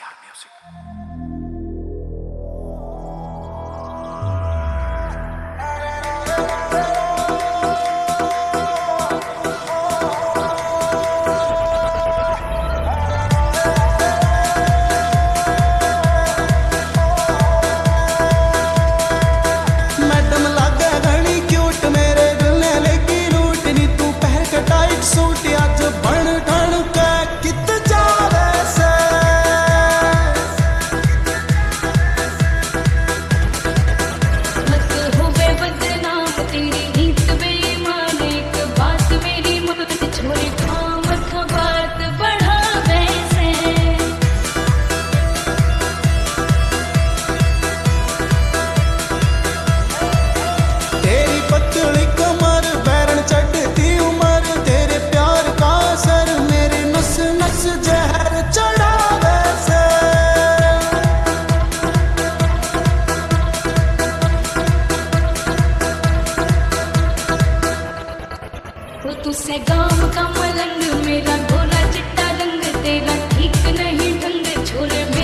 SCR Music. Madam लागे घनी cute मेरे दिल ने लेकी रूट नी तू पहन के टाइट सूट अज बन ठण के कित जावे से मत होवे बदनाम तेरी नीत बेईमान एक बात मेरी मन छोड़े काम था बात बढ़ावे से तेरी पतली कमर बैरन चढ़ती उम्र तेरे प्यार का असर मेरी नस नस जहर चढ़ावे से वो तुझसे गाँव का मलंग मेरा गोरा चिट्टा रंग तेरा ठीक नहीं ढंग छोरे